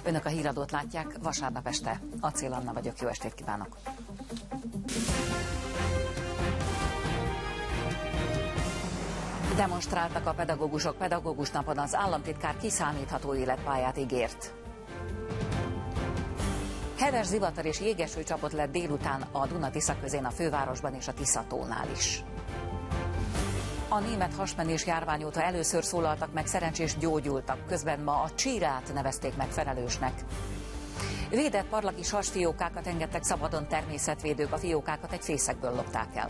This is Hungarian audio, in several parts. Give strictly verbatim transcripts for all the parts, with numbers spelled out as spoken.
Önök a híradót látják vasárnap este. Acél Anna vagyok, jó estét kívánok! Demonstráltak a pedagógusok pedagógus napon, az államtitkár kiszámítható életpályát ígért. Heves zivatar és jégeső csapott lett délután a Duna-Tisza közén a fővárosban és a Tiszatónál is. A német hasmenés járvány óta először szólaltak meg szerencsés gyógyultak, közben ma a csírát nevezték meg felelősnek. Védett parlagi sasfiókákat engedtek szabadon természetvédők, a fiókákat egy fészekből lopták el.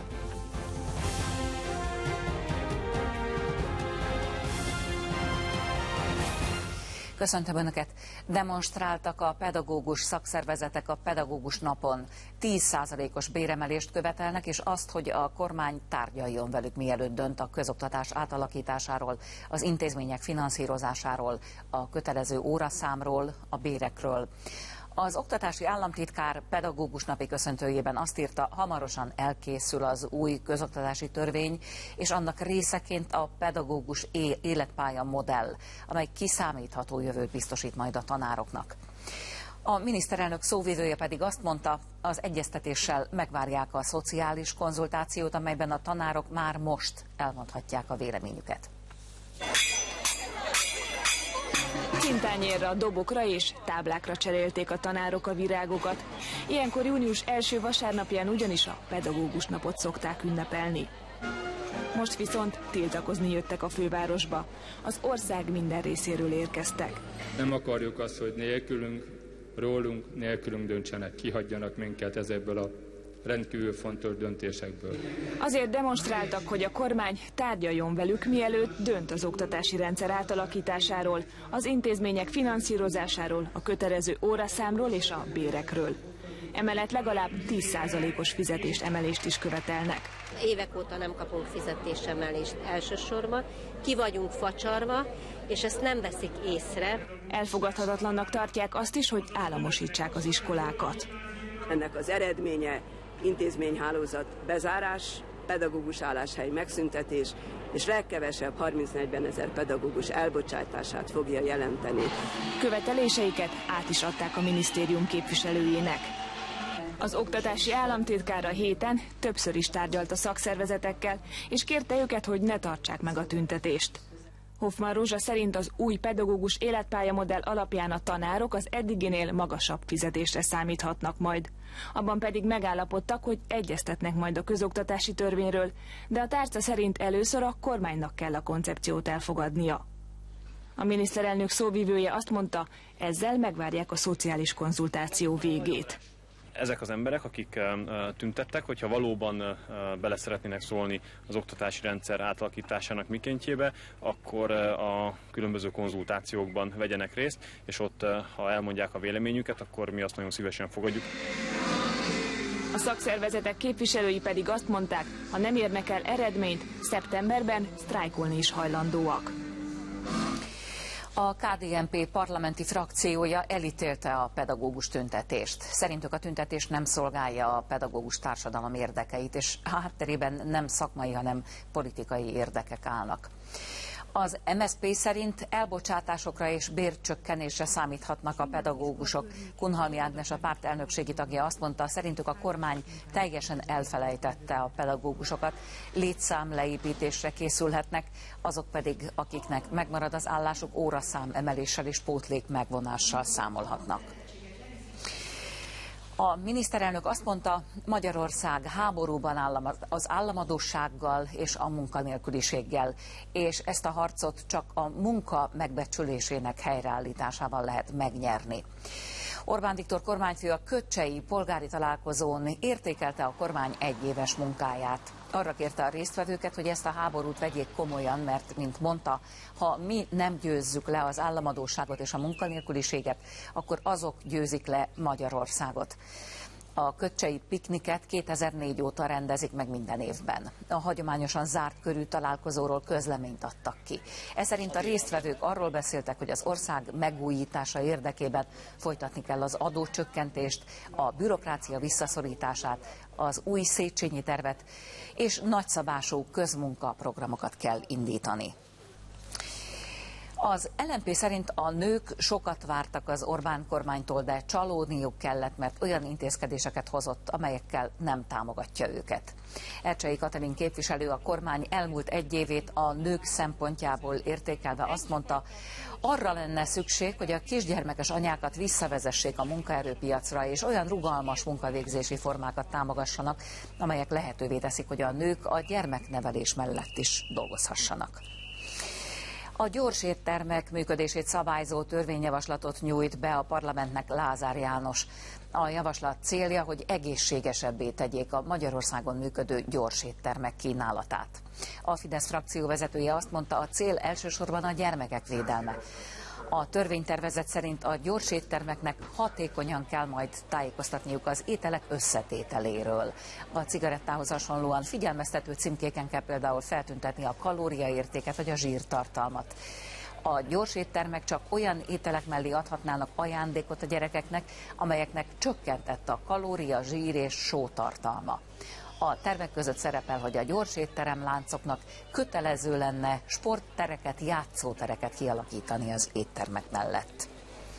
Köszöntöm Önöket! Demonstráltak a pedagógus szakszervezetek a pedagógus napon. tíz százalékos béremelést követelnek, és azt, hogy a kormány tárgyaljon velük, mielőtt dönt a közoktatás átalakításáról, az intézmények finanszírozásáról, a kötelező óraszámról, a bérekről. Az oktatási államtitkár pedagógus napi köszöntőjében azt írta, hamarosan elkészül az új közoktatási törvény, és annak részeként a pedagógus életpálya modell, amely kiszámítható jövőt biztosít majd a tanároknak. A miniszterelnök szóvivője pedig azt mondta, az egyeztetéssel megvárják a szociális konzultációt, amelyben a tanárok már most elmondhatják a véleményüket. Szintányérra, dobokra és táblákra cserélték a tanárok a virágokat. Ilyenkor június első vasárnapján ugyanis a pedagógus napot szokták ünnepelni. Most viszont tiltakozni jöttek a fővárosba. Az ország minden részéről érkeztek. Nem akarjuk azt, hogy nélkülünk, rólunk, nélkülünk döntsenek, kihagyjanak minket ezekből a rendkívül fontos döntésekből. Azért demonstráltak, hogy a kormány tárgyaljon velük, mielőtt dönt az oktatási rendszer átalakításáról, az intézmények finanszírozásáról, a kötelező óraszámról és a bérekről. Emellett legalább tíz százalékos fizetést emelést is követelnek. Évek óta nem kapunk fizetésemelést elsősorban, ki vagyunk facsarva, és ezt nem veszik észre. Elfogadhatatlannak tartják azt is, hogy államosítsák az iskolákat. Ennek az eredménye intézményhálózat bezárás, pedagógus álláshely megszüntetés, és legkevesebb harminc-negyven ezer pedagógus elbocsátását fogja jelenteni. Követeléseiket át is adták a minisztérium képviselőjének. Az oktatási államtitkár a héten többször is tárgyalt a szakszervezetekkel, és kérte őket, hogy ne tartsák meg a tüntetést. Hoffmann Rózsa szerint az új pedagógus életpályamodell alapján a tanárok az eddiginél magasabb fizetésre számíthatnak majd. Abban pedig megállapodtak, hogy egyeztetnek majd a közoktatási törvényről, de a tárca szerint először a kormánynak kell a koncepciót elfogadnia. A miniszterelnök szóvivője azt mondta, ezzel megvárják a szociális konzultáció végét. Ezek az emberek, akik tüntettek, hogyha valóban bele szeretnének szólni az oktatási rendszer átalakításának mikéntjébe, akkor a különböző konzultációkban vegyenek részt, és ott, ha elmondják a véleményüket, akkor mi azt nagyon szívesen fogadjuk. A szakszervezetek képviselői pedig azt mondták, ha nem érnek el eredményt, szeptemberben sztrájkolni is hajlandóak. A ká dé en pé parlamenti frakciója elítélte a pedagógus tüntetést. Szerintük a tüntetés nem szolgálja a pedagógus társadalom érdekeit, és hátterében nem szakmai, hanem politikai érdekek állnak. Az em es zé pé szerint elbocsátásokra és bércsökkenésre számíthatnak a pedagógusok. Kunhalmi Ágnes, a párt elnökségi tagja azt mondta, szerintük a kormány teljesen elfelejtette a pedagógusokat, létszám leépítésre készülhetnek, azok pedig, akiknek megmarad az állásuk, óraszám emeléssel és pótlék megvonással számolhatnak. A miniszterelnök azt mondta, Magyarország háborúban áll az államadóssággal és a munkanélküliséggel, és ezt a harcot csak a munka megbecsülésének helyreállításával lehet megnyerni. Orbán Viktor kormányfő a köcsei polgári találkozón értékelte a kormány egyéves munkáját. Arra kérte a résztvevőket, hogy ezt a háborút vegyék komolyan, mert, mint mondta, ha mi nem győzzük le az államadósságot és a munkanélküliséget, akkor azok győzik le Magyarországot. A köcsei pikniket kétezer-négy óta rendezik meg minden évben. A hagyományosan zárt körű találkozóról közleményt adtak ki. Ez szerint a résztvevők arról beszéltek, hogy az ország megújítása érdekében folytatni kell az adócsökkentést, a bürokrácia visszaszorítását, az új Széchenyi tervet, és nagyszabású közmunkaprogramokat kell indítani. Az el em pé szerint a nők sokat vártak az Orbán kormánytól, de csalódniuk kellett, mert olyan intézkedéseket hozott, amelyekkel nem támogatja őket. Ercsei Katalin képviselő a kormány elmúlt egy évét a nők szempontjából értékelve azt mondta, arra lenne szükség, hogy a kisgyermekes anyákat visszavezessék a munkaerőpiacra, és olyan rugalmas munkavégzési formákat támogassanak, amelyek lehetővé teszik, hogy a nők a gyermeknevelés mellett is dolgozhassanak. A gyors éttermek működését szabályzó törvényjavaslatot nyújt be a parlamentnek Lázár János. A javaslat célja, hogy egészségesebbé tegyék a Magyarországon működő gyors éttermek kínálatát. A Fidesz frakció vezetője azt mondta, a cél elsősorban a gyermekek védelme. A törvénytervezet szerint a gyors éttermeknek hatékonyan kell majd tájékoztatniuk az ételek összetételéről. A cigarettához hasonlóan figyelmeztető címkéken kell például feltüntetni a kalóriaértéket vagy a zsírtartalmat. A gyors éttermek csak olyan ételek mellé adhatnának ajándékot a gyerekeknek, amelyeknek csökkentett a kalória, zsír és só tartalma. A tervek között szerepel, hogy a gyors étteremláncoknak kötelező lenne sporttereket, játszótereket kialakítani az éttermek mellett.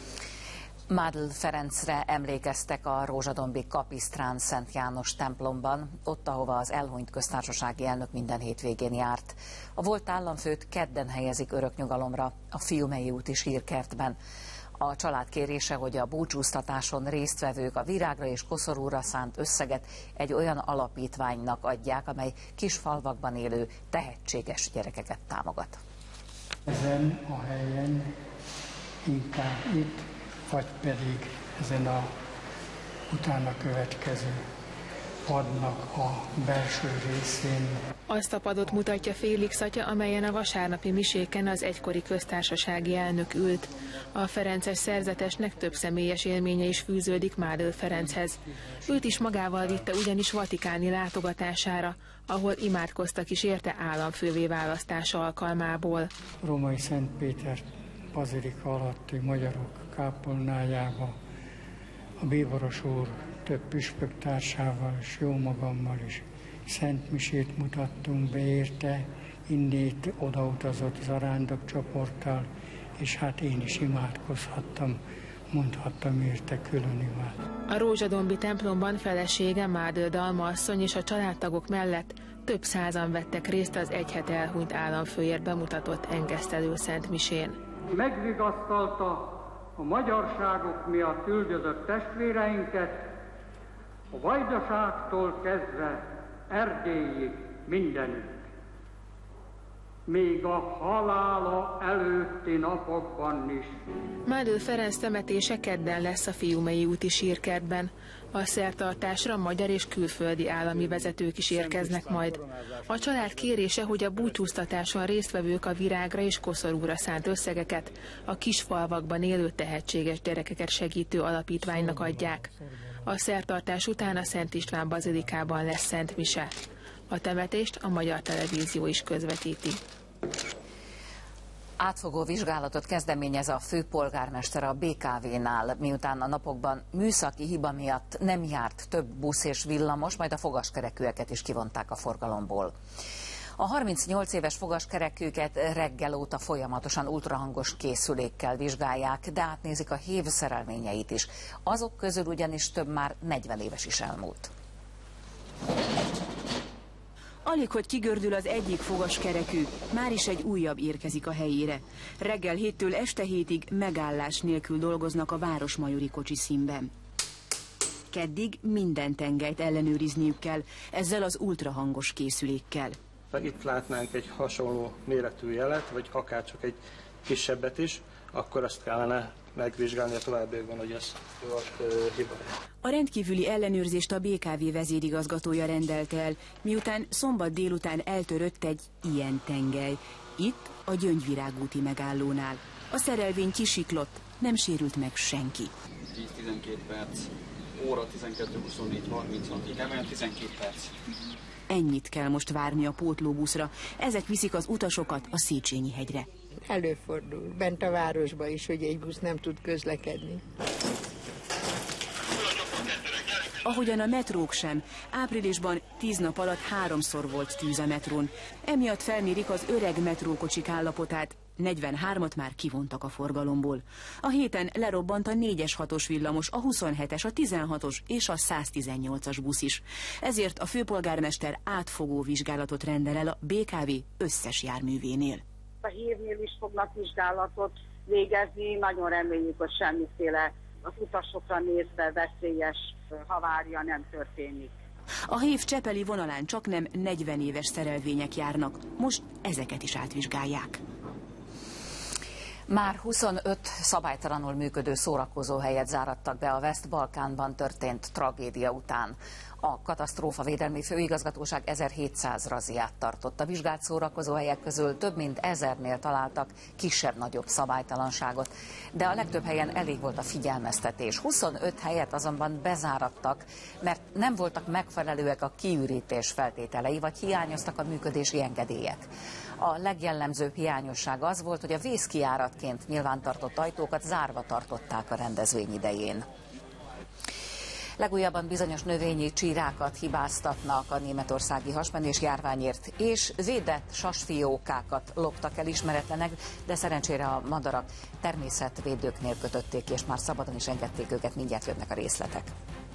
Mádl Ferencre emlékeztek a rózsadombi Kapisztrán Szent János templomban, ott, ahova az elhunyt köztársasági elnök minden hétvégén járt. A volt államfőt kedden helyezik öröknyugalomra a Fiumei úti sírkertben. A család kérése, hogy a búcsúztatáson résztvevők a virágra és koszorúra szánt összeget egy olyan alapítványnak adják, amely kis falvakban élő tehetséges gyerekeket támogat. Ezen a helyen, inkább itt, vagy pedig ezen a utána következő padnak a belső részén. Azt a padot mutatja Félix atya, amelyen a vasárnapi miséken az egykori köztársasági elnök ült. A ferences szerzetesnek több személyes élménye is fűződik Mádl Ferenchez. Őt is magával vitte ugyanis vatikáni látogatására, ahol imádkoztak is érte államfővé választása alkalmából. Római Szent Péter bazilika alatti magyarok kápolnájába a bíboros úr több püspöktársával és jó magammal is szent misét mutattunk be érte, innét odautazott zarándok csoporttal, és hát én is imádkozhattam, mondhattam érte külön imád. A rózsadombi templomban felesége Mádl Dalma asszony és a családtagok mellett több százan vettek részt az egy hete elhunyt államfőért bemutatott engesztelő szent misén. Megvigasztalta a magyarságok miatt üldözött testvéreinket, a Vajdaságtól kezdve Erdélyig mindenütt. Még a halála előtti napokban is. Mádl Ferenc temetése kedden lesz a Fiumei úti sírkertben. A szertartásra magyar és külföldi állami vezetők is érkeznek majd. A család kérése, hogy a búcsúztatáson résztvevők a virágra és koszorúra szánt összegeket a kisfalvakban élő tehetséges gyerekeket segítő alapítványnak adják. A szertartás után a Szent István bazilikában lesz szent mise. A temetést a Magyar Televízió is közvetíti. Átfogó vizsgálatot kezdeményez a főpolgármester a bé ká vé-nál, miután a napokban műszaki hiba miatt nem járt több busz és villamos, majd a fogaskerekűeket is kivonták a forgalomból. A harmincnyolc éves fogaskerekűket reggel óta folyamatosan ultrahangos készülékkel vizsgálják, de átnézik a hév szerelményeit is. Azok közül ugyanis több már negyven éves is elmúlt. Alig, hogy kigördül az egyik fogaskerekű, már is egy újabb érkezik a helyére. Reggel héttől este hétig megállás nélkül dolgoznak a Városmajori kocsiszínben. Keddig minden tengelyt ellenőrizniük kell, ezzel az ultrahangos készülékkel. Itt látnánk egy hasonló méretű jelet, vagy akár csak egy kisebbet is, akkor azt kellene megvizsgálni a továbbiakban, hogy ez hiba. A rendkívüli ellenőrzést a bé ká vé vezérigazgatója rendelte el, miután szombat délután eltörött egy ilyen tengely. Itt a Gyöngyvirágúti megállónál. A szerelvény kisiklott, nem sérült meg senki. tíz-tizenkét perc, óra tizenkettő huszonnégy harmincig, emeljen tizenkét perc. Ennyit kell most várni a pótlóbuszra, ezek viszik az utasokat a Széchenyi hegyre. Előfordul, bent a városba is, hogy egy busz nem tud közlekedni. Ahogyan a metrók sem, áprilisban tíz nap alatt háromszor volt tűz a metrón. Emiatt felmérik az öreg metrókocsik állapotát, negyvenhármat már kivontak a forgalomból. A héten lerobbant a négyes hatos villamos, a huszonhetes, a tizenhatos és a száztizennyolcas busz is. Ezért a főpolgármester átfogó vizsgálatot rendel el a bé ká vé összes járművénél. A hírnél is fognak vizsgálatot végezni, nagyon reméljük, hogy semmiféle az utasokra nézve veszélyes havária nem történik. A hév csepeli vonalán csaknem negyven éves szerelvények járnak, most ezeket is átvizsgálják. Már huszonöt szabálytalanul működő szórakozóhelyet zárattak be a West-Balkánban történt tragédia után. A katasztrófavédelmi főigazgatóság ezerhétszáz razziát tartott. A vizsgált szórakozóhelyek közül több mint ezernél találtak kisebb-nagyobb szabálytalanságot, de a legtöbb helyen elég volt a figyelmeztetés. huszonöt helyet azonban bezárattak, mert nem voltak megfelelőek a kiürítés feltételei, vagy hiányoztak a működési engedélyek. A legjellemzőbb hiányosság az volt, hogy a vészkijáratként nyilvántartott ajtókat zárva tartották a rendezvény idején. Legújabban bizonyos növényi csírákat hibáztatnak a németországi hasmenés járványért, és védett sasfiókákat loptak el ismeretlenek, de szerencsére a madarak természetvédőknél kötötték, és már szabadon is engedték őket, mindjárt jönnek a részletek.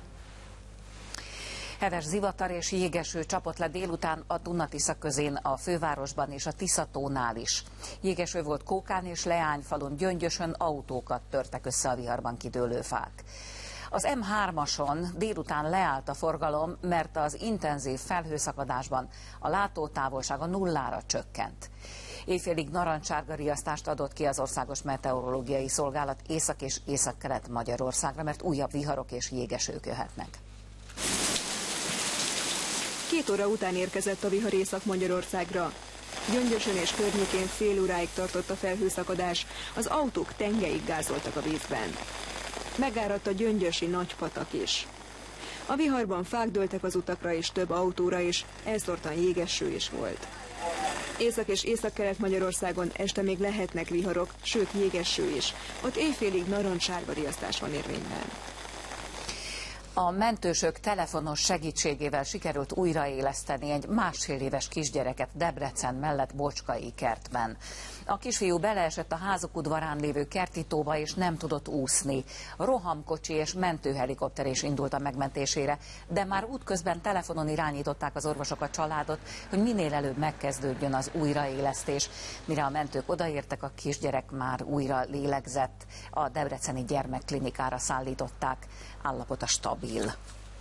Heves zivatar és jégeső csapott le délután a Duna-Tisza közén, a fővárosban és a Tiszatónál is. Jégeső volt Kókán és Leányfalun, Gyöngyösön autókat törtek össze a viharban kidőlő fák. Az em hármason délután leállt a forgalom, mert az intenzív felhőszakadásban a látótávolság a nullára csökkent. Éjfélig narancssárga riasztást adott ki az Országos Meteorológiai Szolgálat Észak- és Északkelet Magyarországra, mert újabb viharok és jégesők jöhetnek. Két óra után érkezett a vihar Észak-Magyarországra. Gyöngyösön és környékén fél óráig tartott a felhőszakadás, az autók tengeig gázoltak a vízben. Megáradt a gyöngyösi Nagypatak is. A viharban fák dőltek az utakra és több autóra is, elszórtan jégeső is volt. Észak- és Északkelet-Magyarországon este még lehetnek viharok, sőt jégeső is. Ott éjfélig narancssárga riasztás van érvényben. A mentősök telefonos segítségével sikerült újraéleszteni egy másfél éves kisgyereket Debrecen mellett Bocskai kertben. A kisfiú beleesett a házuk udvarán lévő kerti tóba és nem tudott úszni. Rohamkocsi és mentőhelikopter is indult a megmentésére, de már útközben telefonon irányították az orvosok a családot, hogy minél előbb megkezdődjön az újraélesztés. Mire a mentők odaértek, a kisgyerek már újra lélegzett. A debreceni gyermekklinikára szállították. Állapota stabil.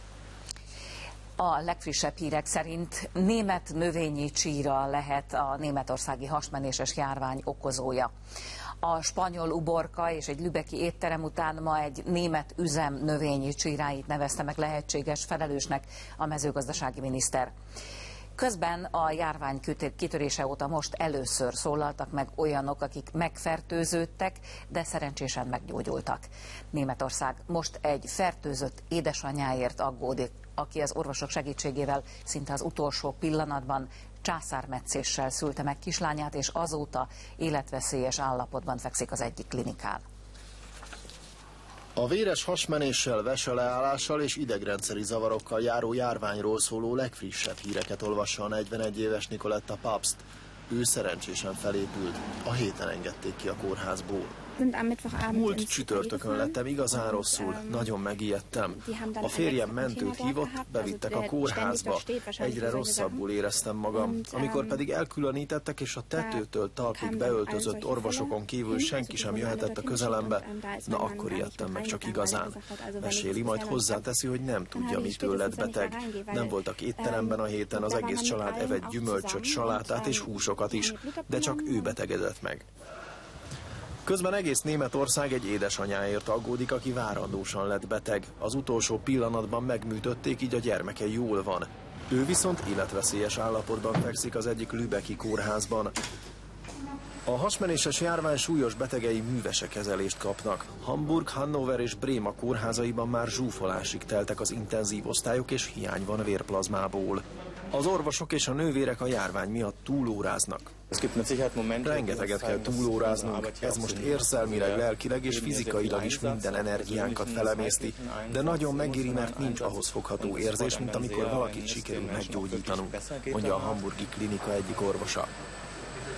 A legfrissebb hírek szerint német növényi csíra lehet a németországi hasmenéses járvány okozója. A spanyol uborka és egy lübecki étterem után ma egy német üzem növényi csíráit nevezte meg lehetséges felelősnek a mezőgazdasági miniszter. Közben a járvány kitörése óta most először szólaltak meg olyanok, akik megfertőződtek, de szerencsésen meggyógyultak. Németország most egy fertőzött édesanyáért aggódik, aki az orvosok segítségével szinte az utolsó pillanatban császármetszéssel szülte meg kislányát, és azóta életveszélyes állapotban fekszik az egyik klinikán. A véres hasmenéssel, veseleállással és idegrendszeri zavarokkal járó járványról szóló legfrissebb híreket olvassa a negyvenegy éves Nicoletta Pabst. Ő szerencsésen felépült, a héten engedték ki a kórházból. Múlt csütörtökön lettem igazán rosszul, nagyon megijedtem. A férjem mentőt hívott, bevittek a kórházba. Egyre rosszabbul éreztem magam. Amikor pedig elkülönítettek, és a tetőtől talpig beöltözött orvosokon kívül senki sem jöhetett a közelembe, na akkor ijedtem meg csak igazán. Meséli, majd hozzáteszi, hogy nem tudja, mitől lett beteg. Nem voltak étteremben a héten, az egész család evett gyümölcsöt, salátát és húsokat is, de csak ő betegedett meg. Közben egész Németország egy édesanyáért aggódik, aki várandósan lett beteg. Az utolsó pillanatban megműtötték, így a gyermeke jól van. Ő viszont életveszélyes állapotban fekszik az egyik lübecki kórházban. A hasmenéses járvány súlyos betegei művese kezelést kapnak. Hamburg, Hannover és Bréma kórházaiban már zsúfolásig teltek az intenzív osztályok, és hiány van vérplazmából. Az orvosok és a nővérek a járvány miatt túlóráznak. Rengeteget kell túlóráznunk, ez most érzelmileg, lelkileg és fizikailag is minden energiánkat felemészti, de nagyon megéri, mert nincs ahhoz fogható érzés, mint amikor valakit sikerül meggyógyítanunk, mondja a hamburgi klinika egyik orvosa.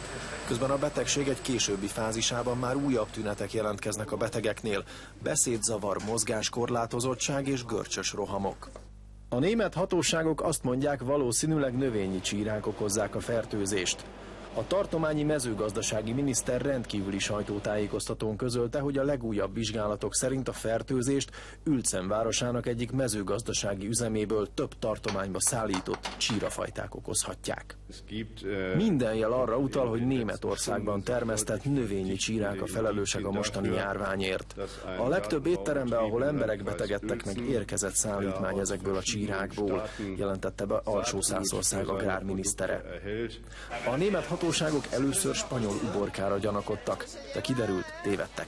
Közben a betegség egy későbbi fázisában már újabb tünetek jelentkeznek a betegeknél. Beszédzavar, mozgáskorlátozottság és görcsös rohamok. A német hatóságok azt mondják, valószínűleg növényi csírák okozzák a fertőzést. A tartományi mezőgazdasági miniszter rendkívüli sajtótájékoztatón közölte, hogy a legújabb vizsgálatok szerint a fertőzést Uelzen városának egyik mezőgazdasági üzeméből több tartományba szállított csírafajták okozhatják. Minden jel arra utal, hogy Németországban termesztett növényi csírák a felelősek a mostani járványért. A legtöbb étterembe, ahol emberek betegedtek meg, érkezett szállítmány ezekből a csírákból, jelentette be Alsó-Szászország agrárminisztere. A német hatóságok először spanyol uborkára gyanakodtak, de kiderült, tévedtek.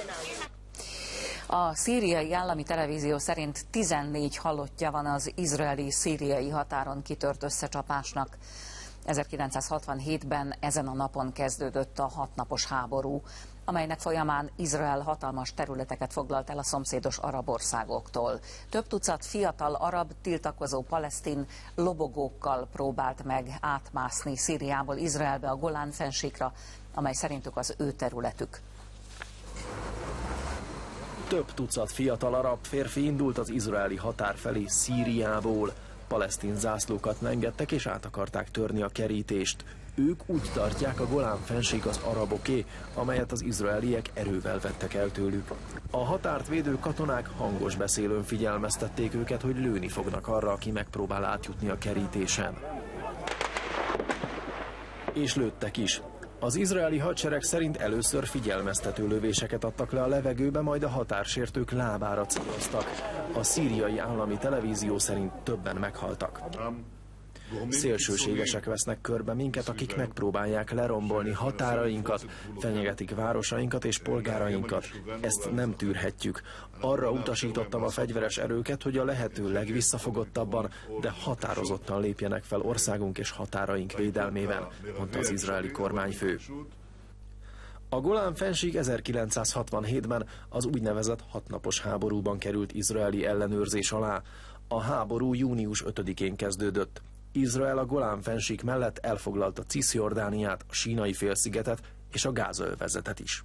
A szíriai állami televízió szerint tizennégy halottja van az izraeli-szíriai határon kitört összecsapásnak. ezerkilencszázhatvanhétben ezen a napon kezdődött a hatnapos háború, amelynek folyamán Izrael hatalmas területeket foglalt el a szomszédos arab országoktól. Több tucat fiatal arab tiltakozó palesztin lobogókkal próbált meg átmászni Szíriából Izraelbe a Golán-fennsíkra, amely szerintük az ő területük. Több tucat fiatal arab férfi indult az izraeli határ felé Szíriából. Palesztin zászlókat lengettek és át akarták törni a kerítést. Ők úgy tartják, a Golán-fennsík az araboké, amelyet az izraeliek erővel vettek el tőlük. A határt védő katonák hangos beszélőn figyelmeztették őket, hogy lőni fognak arra, aki megpróbál átjutni a kerítésen. És lőttek is. Az izraeli hadsereg szerint először figyelmeztető lövéseket adtak le a levegőbe, majd a határsértők lábára céloztak. A szíriai állami televízió szerint többen meghaltak. Szélsőségesek vesznek körbe minket, akik megpróbálják lerombolni határainkat, fenyegetik városainkat és polgárainkat. Ezt nem tűrhetjük. Arra utasítottam a fegyveres erőket, hogy a lehető legvisszafogottabban, de határozottan lépjenek fel országunk és határaink védelmében, mondta az izraeli kormányfő. A Golán-fennsík ezerkilencszázhatvanhétben az úgynevezett hatnapos háborúban került izraeli ellenőrzés alá. A háború június ötödikén kezdődött. Izrael a Golán-fennsík mellett elfoglalta Ciszjordániát, a Sínai félszigetet és a Gáza-övezetet is.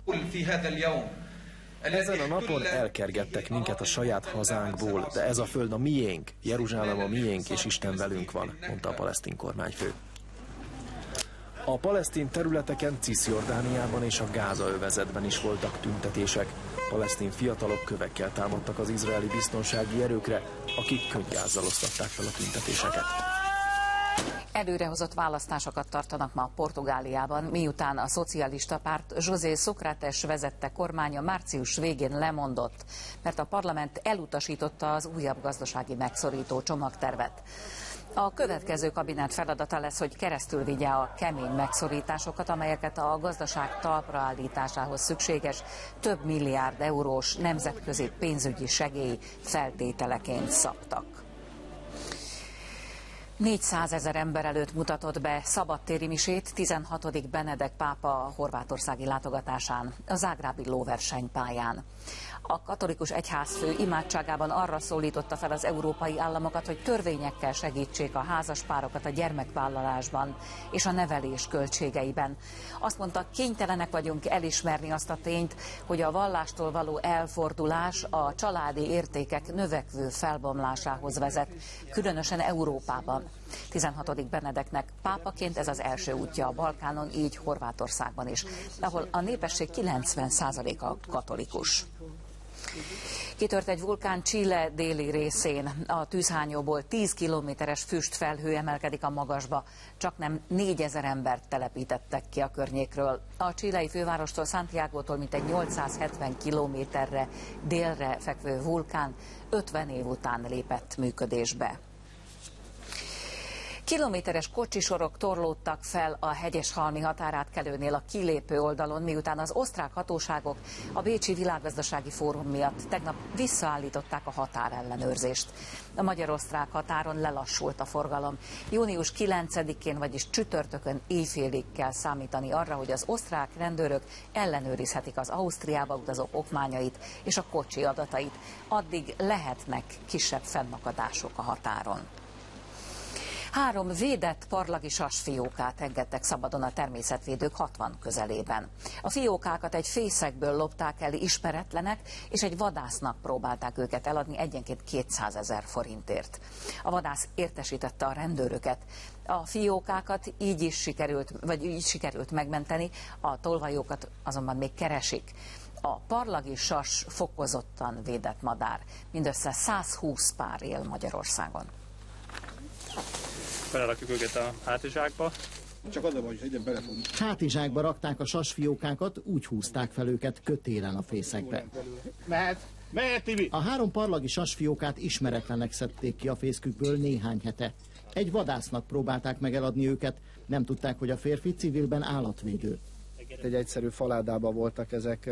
Ezen a napon elkergettek minket a saját hazánkból, de ez a föld a miénk, Jeruzsálem a miénk, és Isten velünk van, mondta a palesztin kormányfő. A palesztin területeken, Ciszjordániában és a Gáza-övezetben is voltak tüntetések. Palesztin fiatalok kövekkel támadtak az izraeli biztonsági erőkre, akik könnygázzal osztatták fel a tüntetéseket. Előrehozott választásokat tartanak ma Portugáliában, miután a szocialista párt José Sócrates vezette kormánya március végén lemondott, mert a parlament elutasította az újabb gazdasági megszorító csomagtervet. A következő kabinet feladata lesz, hogy keresztül vigye a kemény megszorításokat, amelyeket a gazdaság talpra állításához szükséges több milliárd eurós nemzetközi pénzügyi segély feltételeként szabtak. négyszázezer ember előtt mutatott be szabadtéri misét tizenhatodik Benedek pápa a horvátországi látogatásán, a zágrábi lóversenypályán. A katolikus egyházfő imádságában arra szólította fel az európai államokat, hogy törvényekkel segítsék a házaspárokat a gyermekvállalásban és a nevelés költségeiben. Azt mondta, kénytelenek vagyunk elismerni azt a tényt, hogy a vallástól való elfordulás a családi értékek növekvő felbomlásához vezet, különösen Európában. tizenhatodik Benedeknek pápaként ez az első útja a Balkánon, így Horvátországban is, ahol a népesség kilencven százaléka katolikus. Kitört egy vulkán Chile déli részén. A tűzhányóból tíz kilométeres füstfelhő emelkedik a magasba. Csaknem négyezer embert telepítettek ki a környékről. A chilei fővárostól, Santiagótól mintegy nyolcszázhetven kilométerre délre fekvő vulkán ötven év után lépett működésbe. Kilométeres kocsisorok torlódtak fel a Hegyeshalmi határátkelőnél a kilépő oldalon, miután az osztrák hatóságok a Bécsi Világgazdasági Fórum miatt tegnap visszaállították a határellenőrzést. A magyar-osztrák határon lelassult a forgalom. június kilencedikén, vagyis csütörtökön éjfélig kell számítani arra, hogy az osztrák rendőrök ellenőrizhetik az Ausztriába utazók okmányait és a kocsi adatait. Addig lehetnek kisebb fennakadások a határon. Három védett parlagi sasfiókát engedtek szabadon a természetvédők hatvan közelében. A fiókákat egy fészekből lopták el ismeretlenek, és egy vadásznak próbálták őket eladni egyenként kétszázezer forintért. A vadász értesítette a rendőröket. A fiókákat így is sikerült, vagy így sikerült megmenteni, a tolvajókat azonban még keresik. A parlagi sas fokozottan védett madár. Mindössze százhúsz pár él Magyarországon. Belerakjuk őket a hátizsákba. Csak az a baj, hogy egyben belefogunk. Hátizsákba rakták a sasfiókákat, úgy húzták fel őket kötélen a fészekbe. Mehet, mehet, Tibi! A három parlagi sasfiókát ismeretlenek szedték ki a fészkükből néhány hete. Egy vadásznak próbálták meg eladni őket, nem tudták, hogy a férfi civilben állatvédő. Egy egyszerű faládába voltak ezek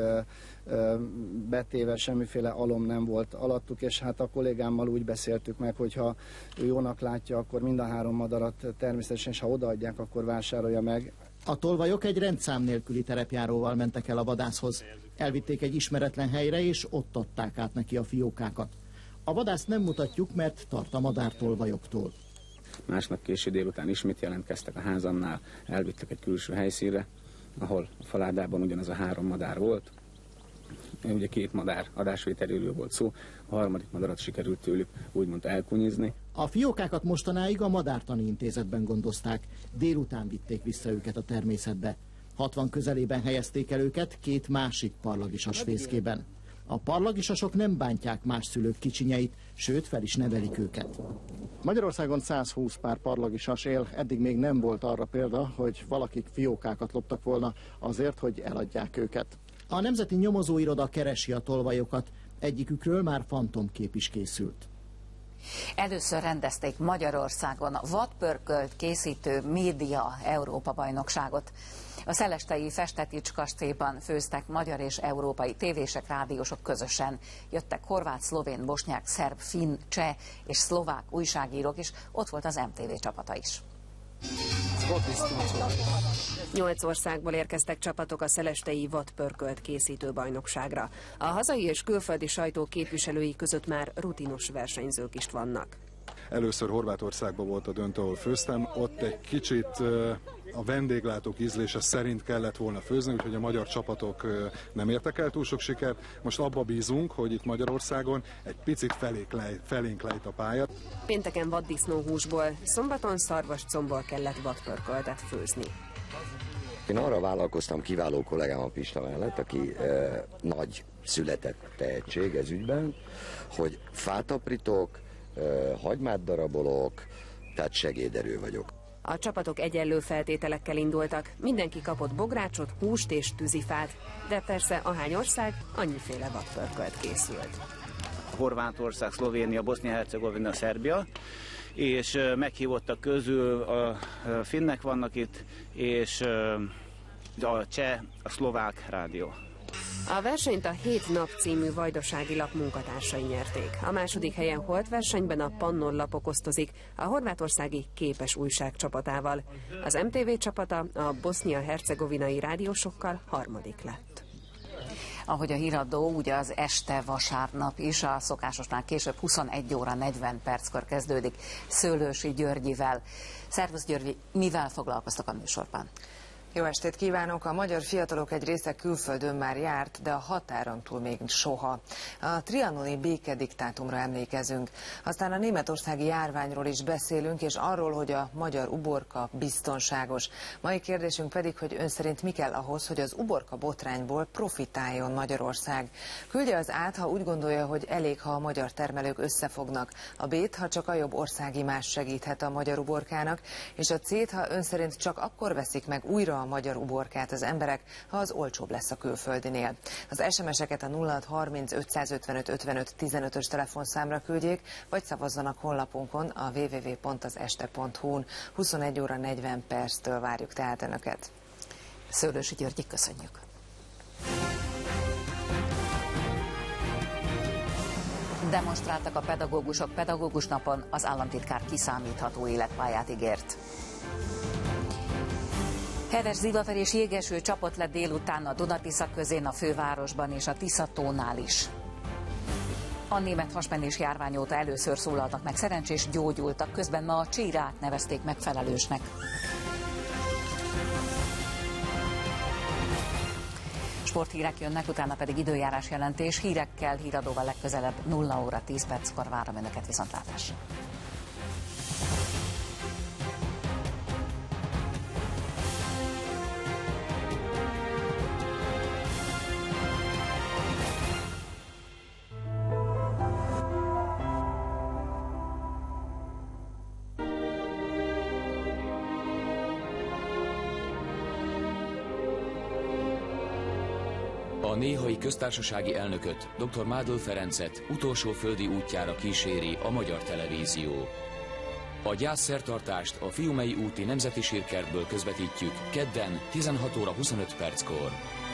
betéve, semmiféle alom nem volt alattuk, és hát a kollégámmal úgy beszéltük meg, hogy ha ő jónak látja, akkor mind a három madarat természetesen, és ha odaadják, akkor vásárolja meg. A tolvajok egy rendszám nélküli terepjáróval mentek el a vadászhoz. Elvitték egy ismeretlen helyre, és ott adták át neki a fiókákat. A vadászt nem mutatjuk, mert tart a madártolvajoktól. Másnap késő délután ismét jelentkeztek a házamnál, elvittek egy külső helyszínre, ahol a faládában ugyanaz a három madár volt. Ugye két madár adásvételéről volt szó, a harmadik madarat sikerült tőlük úgymond elkunyizni. A fiókákat mostanáig a Madártani Intézetben gondozták, délután vitték vissza őket a természetbe. hatvan közelében helyezték el őket két másik parlagisas fészkében. A parlagisasok nem bántják más szülők kicsinyeit, sőt fel is nevelik őket. Magyarországon százhúsz pár parlagisas él, eddig még nem volt arra példa, hogy valakik fiókákat loptak volna azért, hogy eladják őket. A Nemzeti Nyomozóiroda keresi a tolvajokat, egyikükről már fantomkép is készült. Először rendezték Magyarországon a vadpörkölt készítő média Európa-bajnokságot. A szelestei Festetics kastélyban főztek magyar és európai tévések, rádiósok közösen. Jöttek horvát, szlovén, bosnyák, szerb, finn, cseh és szlovák újságírók is, ott volt az em té vé csapata is. Nyolc országból érkeztek csapatok a szelestei vadpörkölt készítő bajnokságra. A hazai és külföldi sajtó képviselői között már rutinos versenyzők is vannak. Először Horvátországban volt a döntő, ahol főztem, ott egy kicsit a vendéglátók ízlése szerint kellett volna főzni, úgyhogy a magyar csapatok nem értek el túl sok sikert. Most abba bízunk, hogy itt Magyarországon egy picit felénk lejt, felénk lejt a pálya. Pénteken vaddisznóhúsból, szombaton szarvascombból kellett vadpörköltet főzni. Én arra vállalkoztam kiváló kollégám a Pista mellett, aki e, nagy született tehetség ez ügyben, hogy fát aprítok, e, hagymát darabolok, tehát segéderő vagyok. A csapatok egyenlő feltételekkel indultak, mindenki kapott bográcsot, húst és tűzifát, de persze ahány ország, annyiféle vadpörkölt készült. Horvátország, Szlovénia, Bosznia-Hercegovina, Szerbia, és meghívottak közül a finnek vannak itt, és a cseh, a szlovák rádió. A versenyt a Hét nap című vajdasági lap munkatársai nyerték. A második helyen holt versenyben a Pannon lapok osztozik a horvátországi Képes újság csapatával. Az em té vé csapata a bosznia-hercegovinai rádiósokkal harmadik lett. Ahogy a híradó, ugye az este vasárnap is, a szokásosnál később huszonegy óra negyven perckor kezdődik Szőlősi Györgyivel. Szervusz Györgyi, mivel foglalkoztak a műsorban? Jó estét kívánok! A magyar fiatalok egy része külföldön már járt, de a határon túl még soha. A trianoni békediktátumra emlékezünk. Aztán a németországi járványról is beszélünk, és arról, hogy a magyar uborka biztonságos. Mai kérdésünk pedig, hogy ön szerint mi kell ahhoz, hogy az uborka botrányból profitáljon Magyarország. Küldje az át, ha úgy gondolja, hogy elég, ha a magyar termelők összefognak. A B-t, ha csak a jobb országimás segíthet a magyar uborkának, és a C-t, ha ön szerint csak akkor veszik meg újra a magyar uborkát az emberek, ha az olcsóbb lesz a külföldinél. Az es em es-eket a nulla hat harminc ötszázötvenöt ötvenöt tizenötös telefonszámra küldjék, vagy szavazzanak honlapunkon a double-u double-u double-u pont az este pont hu-n. huszonegy óra negyven perctől várjuk tehát önöket. Szőlősi Györgyig köszönjük. Demonstráltak a pedagógusok pedagógus napon, az államtitkár kiszámítható életpályát ígért. Heves zivaver és jégeső csapott le délután a Duna-Tisza közén, a fővárosban és a Tiszatónál is. A német hasmenés járvány óta először szólaltak meg szerencsés gyógyultak, közben ma a csírát nevezték megfelelősnek. Sporthírek jönnek, utána pedig időjárás jelentés, hírekkel, híradóval legközelebb nulla óra tíz perckor várom önöket, viszontlátásra. A néhai köztársasági elnököt, dr. Mádl Ferencet utolsó földi útjára kíséri a Magyar Televízió. A gyászszertartást a Fiumei úti Nemzeti Sírkertből közvetítjük kedden tizenhat óra huszonöt perckor.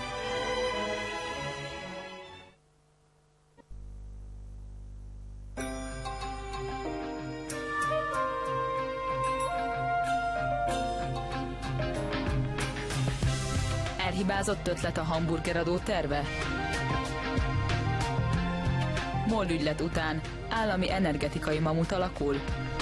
Elhibázott ötlet a hamburgeradó terve? MOL ügylet után állami energetikai mamut alakul?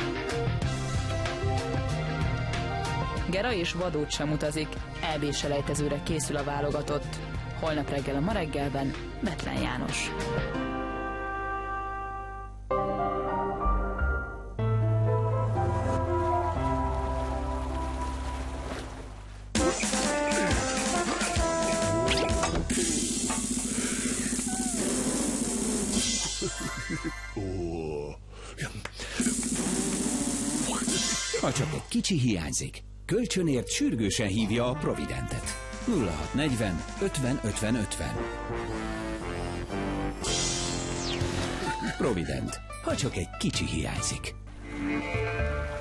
Gera és Vadót sem utazik, é bé-selejtezőre készül a válogatott. Holnap reggel a Ma reggelben Betlen János. Ha csak egy kicsi hiányzik, kölcsönért sürgősen hívja a Providentet. nulla hat negyven ötven ötven ötven. Provident, ha csak egy kicsi hiányzik.